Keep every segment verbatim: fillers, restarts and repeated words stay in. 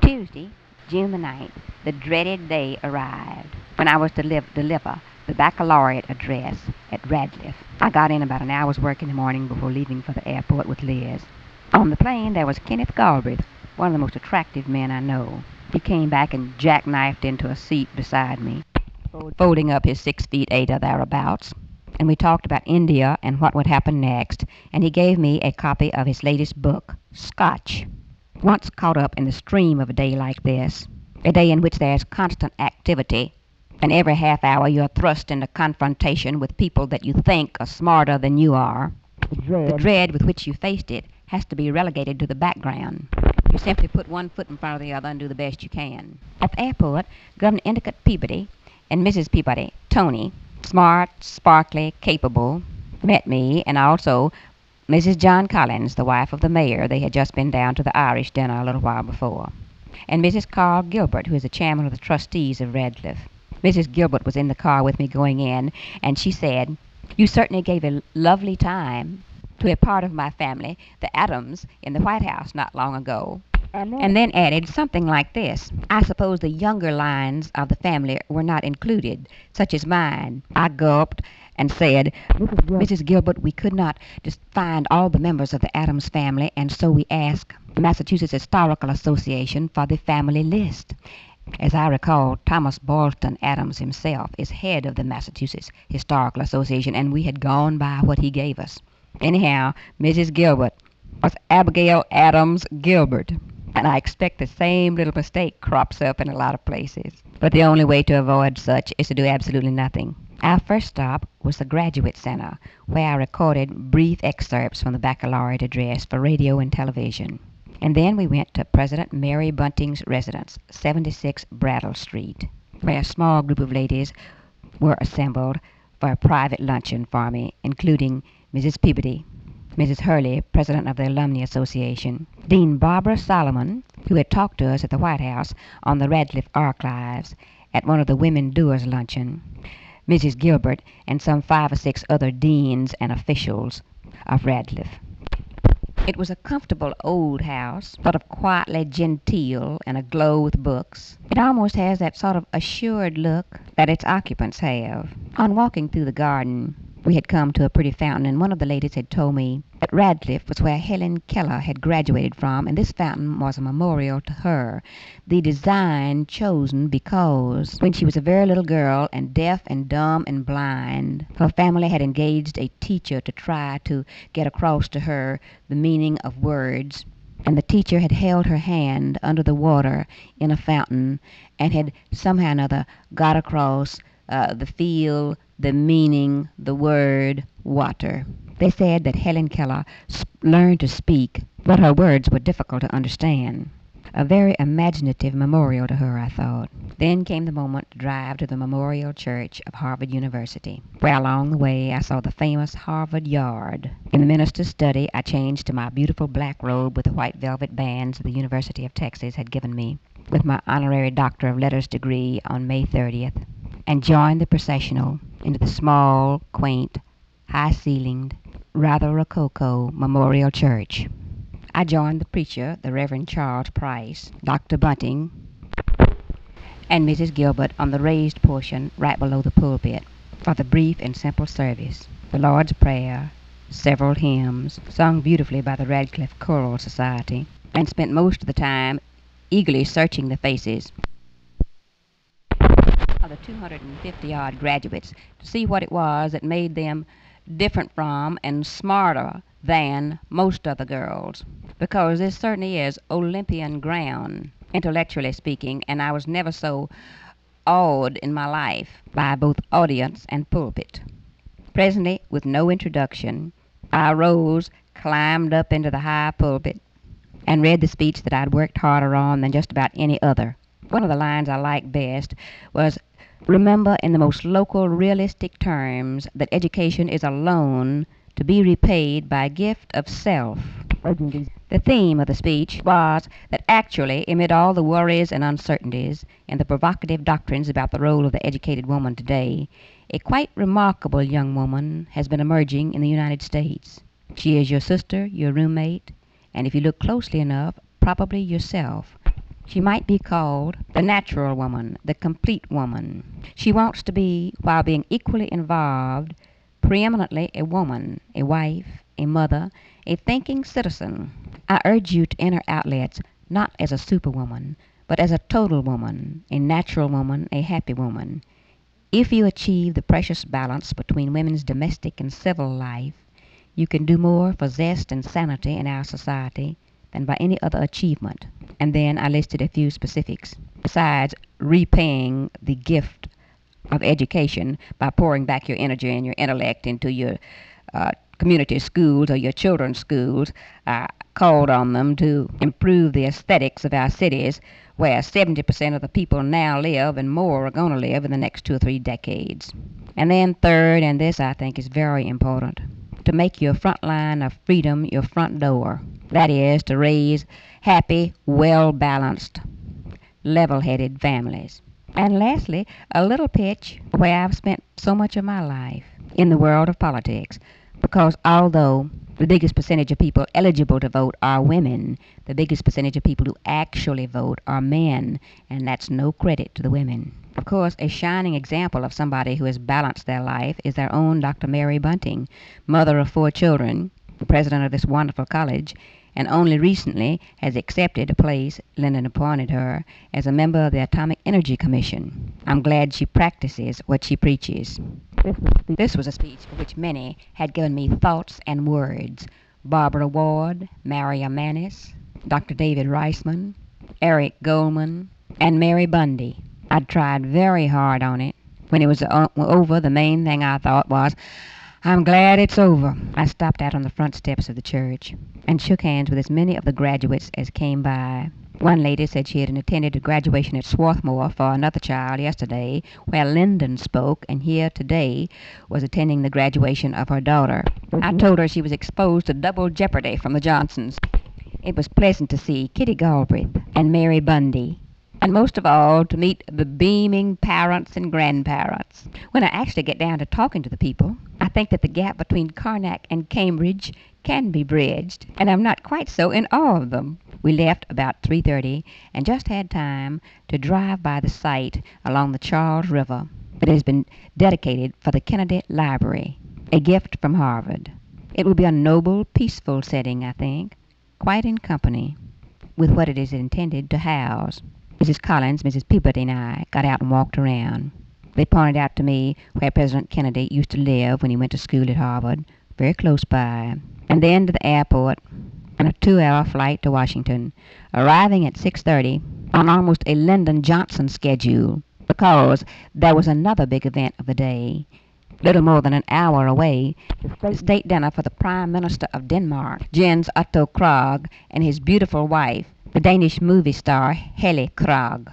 Tuesday, June the ninth, the dreaded day arrived when I was to live, deliver the baccalaureate address at Radcliffe. I got in about an hour's work in the morning before leaving for the airport with Liz. On the plane, there was Kenneth Galbraith, one of the most attractive men I know. He came back and jackknifed into a seat beside me, folding up his six feet eight or thereabouts, and we talked about India and what would happen next, and he gave me a copy of his latest book, Scotch. Once caught up in the stream of a day like this, a day in which there's constant activity, and every half hour you're thrust into confrontation with people that you think are smarter than you are, the dread, the dread with which you faced it has to be relegated to the background. You simply put one foot in front of the other and do the best you can. At the airport, Governor Endicott Peabody and Missus Peabody, Tony, smart, sparkly, capable, met me, and also Missus John Collins, the wife of the mayor. They had just been down to the Irish dinner a little while before. And Missus Carl Gilbert, who is the chairman of the trustees of Radcliffe. Missus Gilbert was in the car with me going in, and she said, "You certainly gave a lovely time to a part of my family, the Adams, in the White House not long ago." And then added something like this: "I suppose the younger lines of the family were not included, such as mine." I gulped and said, "Missus Gilbert, we could not just find all the members of the Adams family, and so we asked the Massachusetts Historical Association for the family list." As I recall, Thomas Boylston Adams himself is head of the Massachusetts Historical Association, and we had gone by what he gave us. Anyhow, Missus Gilbert was Abigail Adams Gilbert, and I expect the same little mistake crops up in a lot of places. But the only way to avoid such is to do absolutely nothing. Our first stop was the Graduate Center, where I recorded brief excerpts from the baccalaureate address for radio and television. And then we went to President Mary Bunting's residence, seventy-six Brattle Street, where a small group of ladies were assembled for a private luncheon for me, including Missus Peabody, Missus Hurley, president of the Alumni Association, Dean Barbara Solomon, who had talked to us at the White House on the Radcliffe archives at one of the Women Doers luncheon, Missus Gilbert, and some five or six other deans and officials of Radcliffe. It was a comfortable old house, sort of quietly genteel and aglow with books. It almost has that sort of assured look that its occupants have. On walking through the garden, we had come to a pretty fountain, and one of the ladies had told me that Radcliffe was where Helen Keller had graduated from, and this fountain was a memorial to her, the design chosen because when she was a very little girl and deaf and dumb and blind, her family had engaged a teacher to try to get across to her the meaning of words, and the teacher had held her hand under the water in a fountain and had somehow or another got across uh, the feel, the meaning, the word, water. They said that Helen Keller sp- learned to speak, but her words were difficult to understand. A very imaginative memorial to her, I thought. Then came the moment to drive to the Memorial Church of Harvard University, where along the way I saw the famous Harvard Yard. In the minister's study, I changed to my beautiful black robe with the white velvet bands the University of Texas had given me, with my honorary Doctor of Letters degree on May thirtieth, and joined the processional into the small, quaint, high-ceilinged, rather rococo Memorial Church. I joined the preacher, the Reverend Charles Price, Doctor Bunting, and Missus Gilbert on the raised portion right below the pulpit for the brief and simple service, the Lord's Prayer, several hymns, sung beautifully by the Radcliffe Choral Society, and spent most of the time eagerly searching the faces of the two hundred fifty-odd graduates to see what it was that made them different from and smarter than most other girls, because this certainly is Olympian ground, intellectually speaking, and I was never so awed in my life by both audience and pulpit. Presently, with no introduction, I rose, climbed up into the high pulpit, and read the speech that I'd worked harder on than just about any other. One of the lines I liked best was, "Remember in the most local, realistic terms that education is a loan to be repaid by gift of self." The theme of the speech was that actually, amid all the worries and uncertainties and the provocative doctrines about the role of the educated woman today, a quite remarkable young woman has been emerging in the United States. She is your sister, your roommate, and if you look closely enough, probably yourself. She might be called the natural woman, the complete woman. She wants to be, while being equally involved, preeminently a woman, a wife, a mother, a thinking citizen. I urge you to enter outlets not as a superwoman, but as a total woman, a natural woman, a happy woman. If you achieve the precious balance between women's domestic and civil life, you can do more for zest and sanity in our society than by any other achievement. And then I listed a few specifics. Besides repaying the gift of education by pouring back your energy and your intellect into your uh, community schools or your children's schools, I called on them to improve the aesthetics of our cities, where seventy percent of the people now live and more are going to live in the next two or three decades. And then third, and this I think is very important, to make your front line of freedom your front door. That is, to raise happy, well-balanced, level-headed families. And lastly, a little pitch where I've spent so much of my life in the world of politics, because although the biggest percentage of people eligible to vote are women, the biggest percentage of people who actually vote are men, and that's no credit to the women. Of course, a shining example of somebody who has balanced their life is their own Doctor Mary Bunting, mother of four children, the president of this wonderful college, and only recently has accepted a place Lyndon appointed her as a member of the Atomic Energy Commission. I'm glad she practices what she preaches. This was a speech for which many had given me thoughts and words. Barbara Ward, Maria Manis, Doctor David Reisman, Eric Goldman, and Mary Bundy. I'd tried very hard on it. When it was o- over, the main thing I thought was, I'm glad it's over. I stopped out on the front steps of the church and shook hands with as many of the graduates as came by. One lady said she had attended a graduation at Swarthmore for another child yesterday, where Lyndon spoke, and here today was attending the graduation of her daughter. I told her she was exposed to double jeopardy from the Johnsons. It was pleasant to see Kitty Galbraith and Mary Bundy, and most of all to meet the beaming parents and grandparents. When I actually get down to talking to the people, I think that the gap between Karnak and Cambridge can be bridged, and I'm not quite so in awe of them. We left about three thirty and just had time to drive by the site along the Charles River that has been dedicated for the Kennedy Library, a gift from Harvard. It will be a noble, peaceful setting, I think, quite in company with what it is intended to house. Missus Collins, Missus Peabody, and I got out and walked around. They pointed out to me where President Kennedy used to live when he went to school at Harvard, very close by, and then to the airport and a two-hour flight to Washington, arriving at six thirty on almost a Lyndon Johnson schedule, because there was another big event of the day, little more than an hour away, the state dinner for the Prime Minister of Denmark, Jens Otto Krag, and his beautiful wife, the Danish movie star Helle Krag.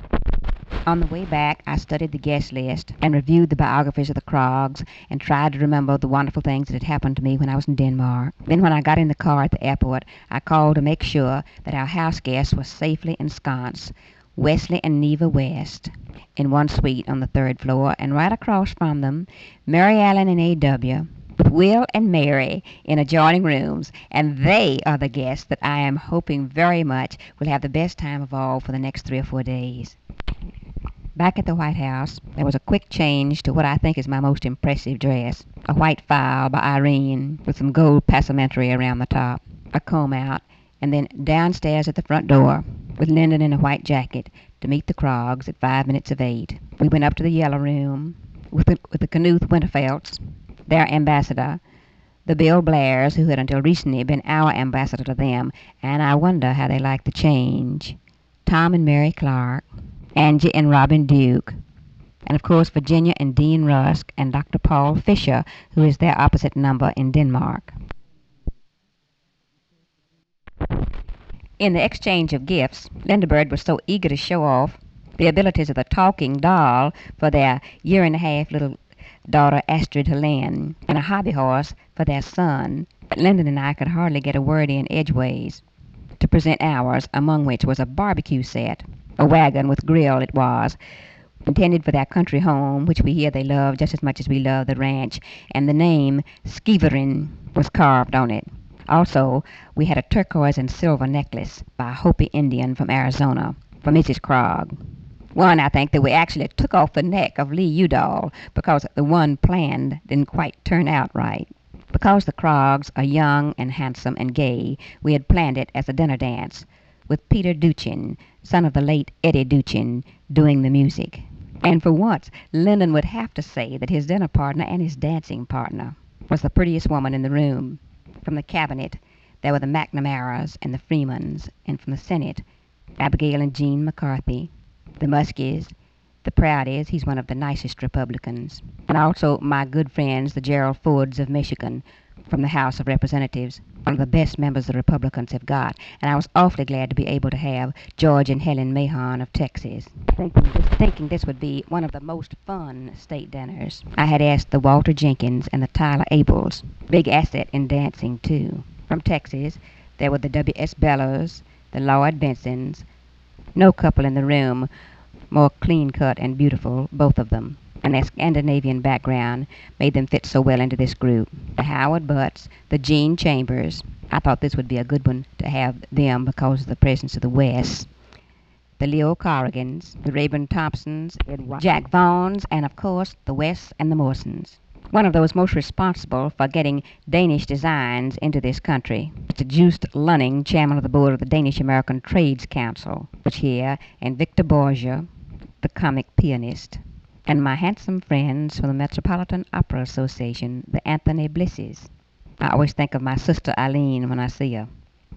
On the way back, I studied the guest list and reviewed the biographies of the Krogs and tried to remember the wonderful things that had happened to me when I was in Denmark. Then when I got in the car at the airport, I called to make sure that our house guests were safely ensconced, Wesley and Neva West, in one suite on the third floor, and right across from them, Mary Allen and A W, with Will and Mary in adjoining rooms, and they are the guests that I am hoping very much will have the best time of all for the next three or four days. Back at the White House, there was a quick change to what I think is my most impressive dress, a white foul by Irene with some gold passementerie around the top, a comb out, and then downstairs at the front door with Lyndon in a white jacket to meet the Krogs at five minutes of eight. We went up to the Yellow Room with the, with the Knuth Winterfeldts, their ambassador, the Bill Blairs, who had until recently been our ambassador to them, and I wonder how they like the change, Tom and Mary Clark, Angie and Robin Duke, and of course Virginia and Dean Rusk and Doctor Paul Fisher, who is their opposite number in Denmark. In the exchange of gifts, Lindbergh was so eager to show off the abilities of the talking doll for their year-and-a-half little daughter Astrid Helene, and a hobby horse for their son, that Lyndon and I could hardly get a word in edgeways to present ours, among which was a barbecue set, a wagon with grill it was, intended for their country home, which we hear they love just as much as we love the ranch, and the name Skiverin was carved on it. Also, we had a turquoise and silver necklace by a Hopi Indian from Arizona, for Missus Krogh. One, I think, that we actually took off the neck of Lee Udall because the one planned didn't quite turn out right. Because the Kroghs are young and handsome and gay, we had planned it as a dinner dance, with Peter Duchin, son of the late Eddie Duchin, doing the music. And for once, Lyndon would have to say that his dinner partner and his dancing partner was the prettiest woman in the room. From the cabinet, there were the McNamaras and the Freemans, and from the Senate, Abigail and Jean McCarthy, the Muskies, the Proudies, he's one of the nicest Republicans, and also my good friends, the Gerald Fords of Michigan, from the House of Representatives, one of the best members the Republicans have got, and I was awfully glad to be able to have George and Helen Mahon of Texas, thinking this, thinking this would be one of the most fun state dinners. I had asked the Walter Jenkins and the Tyler Abels, big asset in dancing too. From Texas, there were the W S Bellows, the Lloyd Bensons, no couple in the room more clean-cut and beautiful, both of them, and their Scandinavian background made them fit so well into this group. The Howard Butts, the Gene Chambers, I thought this would be a good one to have them because of the presence of the West. The Leo Corrigans, the Rayburn Thompsons, Jack Vaughns, and of course the Wests and the Morsons. One of those most responsible for getting Danish designs into this country, Mister Just Lunning, chairman of the board of the Danish-American Trades Council, was here, and Victor Borgia, the comic pianist, and my handsome friends from the Metropolitan Opera Association, the Anthony Blisses. I always think of my sister Eileen when I see her.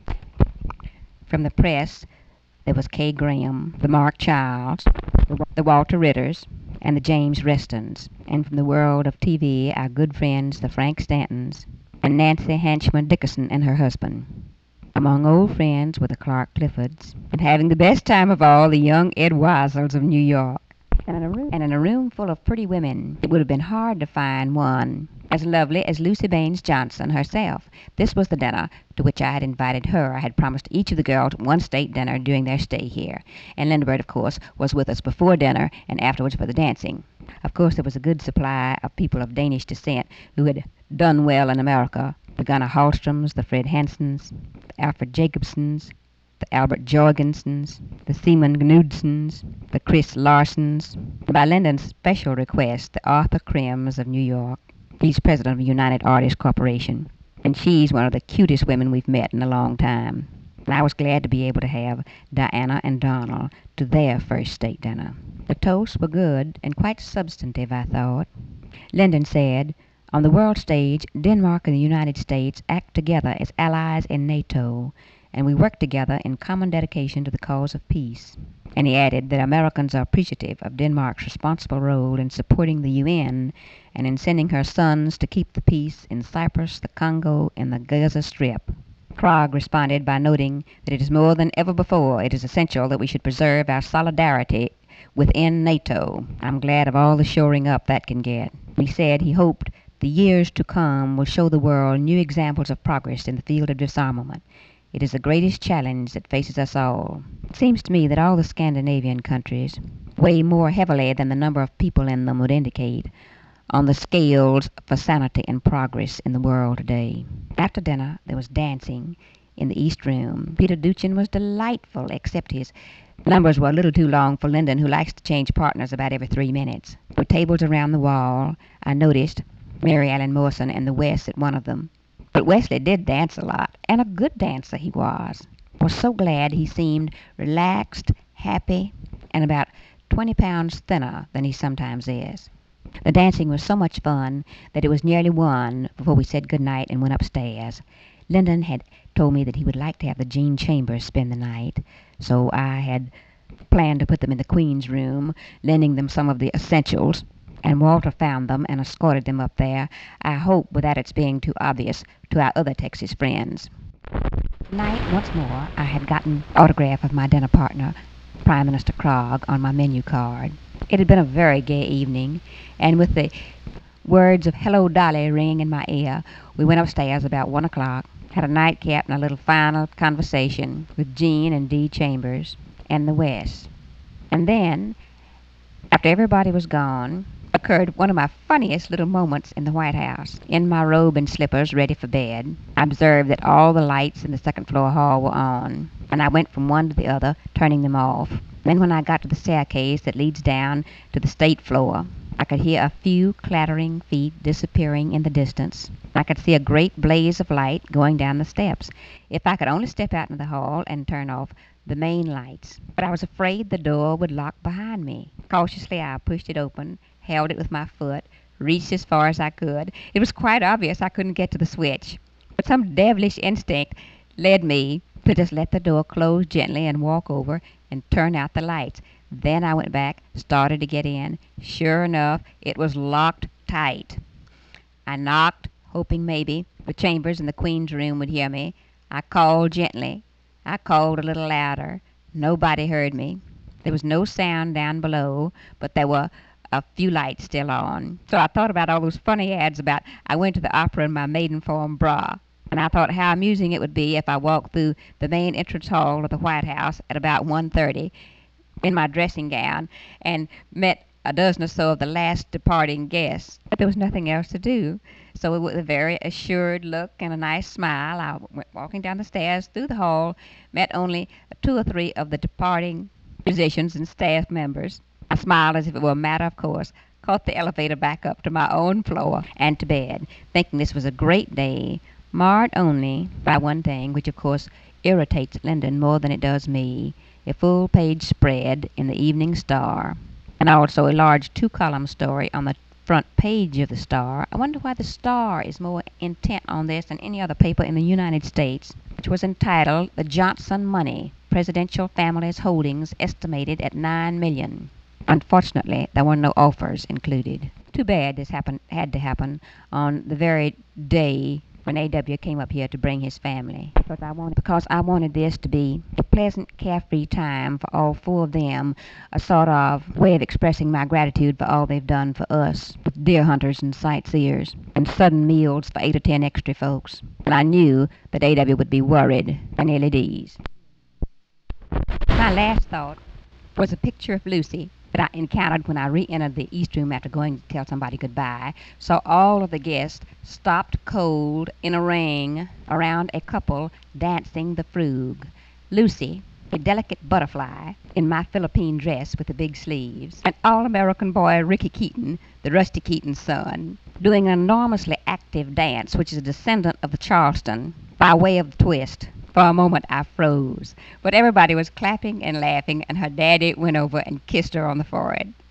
From the press, there was Kay Graham, the Mark Childs, the Walter Ritters, and the James Restons, and from the world of T V, our good friends, the Frank Stantons, and Nancy Hanchman Dickerson and her husband. Among old friends were the Clark Cliffords, and having the best time of all, the young Ed Weisels of New York. And in, a room, and in a room full of pretty women, it would have been hard to find one as lovely as Lucy Baines Johnson herself. This was the dinner to which I had invited her. I had promised each of the girls one state dinner during their stay here, and Lindbergh, of course, was with us before dinner and afterwards for the dancing. Of course, there was a good supply of people of Danish descent who had done well in America, the Gunnar Hallstroms, the Fred Hansens, the Alfred Jacobsons, the Albert Jorgensens, the Seaman Knudsens, the Chris Larsens. By Lyndon's special request, the Arthur Krims of New York. He's president of United Artists Corporation, and she's one of the cutest women we've met in a long time. And I was glad to be able to have Diana and Donald to their first state dinner. The toasts were good and quite substantive, I thought. Lyndon said, "On the world stage, Denmark and the United States act together as allies in NATO, and we work together in common dedication to the cause of peace." And he added that Americans are appreciative of Denmark's responsible role in supporting the U N and in sending her sons to keep the peace in Cyprus, the Congo, and the Gaza Strip. Krogh responded by noting that it is more than ever before it is essential that we should preserve our solidarity within NATO. I'm glad of all the shoring up that can get. He said he hoped the years to come will show the world new examples of progress in the field of disarmament. It is the greatest challenge that faces us all. It seems to me that all the Scandinavian countries weigh more heavily than the number of people in them would indicate on the scales for sanity and progress in the world today. After dinner, there was dancing in the East Room. Peter Duchin was delightful, except his numbers were a little too long for Lyndon, who likes to change partners about every three minutes. There were tables around the wall. I noticed Mary Ellen Morrison and the West at one of them. But Wesley did dance a lot, and a good dancer he was. I was so glad he seemed relaxed, happy, and about twenty pounds thinner than he sometimes is. The dancing was so much fun that it was nearly one before we said good night and went upstairs. Lyndon had told me that he would like to have the Gene Chambers spend the night, so I had planned to put them in the Queen's room, lending them some of the essentials, and Walter found them and escorted them up there, I hope without its being too obvious to our other Texas friends. Tonight, once more, I had gotten autograph of my dinner partner, Prime Minister Krogh, on my menu card. It had been a very gay evening, and with the words of "Hello, Dolly" ringing in my ear, we went upstairs about one o'clock, had a nightcap and a little final conversation with Jean and Dee Chambers and the West. And then, after everybody was gone, occurred one of my funniest little moments in the White House. In my robe and slippers, ready for bed, I observed that all the lights in the second floor hall were on, and I went from one to the other, turning them off. Then when I got to the staircase that leads down to the state floor, I could hear a few clattering feet disappearing in the distance. I could see a great blaze of light going down the steps. If I could only step out into the hall and turn off the main lights. But I was afraid the door would lock behind me. Cautiously, I pushed it open, held it with my foot, reached as far as I could. It was quite obvious I couldn't get to the switch, but some devilish instinct led me to just let the door close gently and walk over and turn out the lights. Then I went back, started to get in. Sure enough, it was locked tight. I knocked, hoping maybe the chambers in the Queen's room would hear me. I called gently. I called a little louder. Nobody heard me. There was no sound down below, but there were a few lights still on. So I thought about all those funny ads about I went to the opera in my maiden form bra. And I thought how amusing it would be if I walked through the main entrance hall of the White House at about one thirty in my dressing gown and met a dozen or so of the last departing guests. But there was nothing else to do. So with a very assured look and a nice smile, I went walking down the stairs through the hall, met only two or three of the departing musicians and staff members. I smiled as if it were a matter of course, caught the elevator back up to my own floor and to bed, thinking this was a great day, marred only by one thing, which of course irritates Lyndon more than it does me, a full-page spread in the Evening Star, and also a large two-column story on the front page of the Star. I wonder why the Star is more intent on this than any other paper in the United States, which was entitled The Johnson Money, Presidential Family's Holdings Estimated at nine million dollars. Unfortunately, there were no offers included. Too bad this happened had to happen on the very day when A W came up here to bring his family. Because I wanted, because I wanted this to be a pleasant, carefree time for all four of them, a sort of way of expressing my gratitude for all they've done for us, deer hunters and sightseers, and sudden meals for eight or ten extra folks. And I knew that A W would be worried for nearly these. My last thought was a picture of Lucy that I encountered when I re-entered the East Room after going to tell somebody goodbye. So all of the guests stopped cold in a ring around a couple dancing the frug. Lucy, a delicate butterfly in my Philippine dress with the big sleeves, an all-American boy, Ricky Keaton, the Rusty Keaton's son, doing an enormously active dance, which is a descendant of the Charleston, by way of the twist. For a moment I froze, but everybody was clapping and laughing, and her daddy went over and kissed her on the forehead.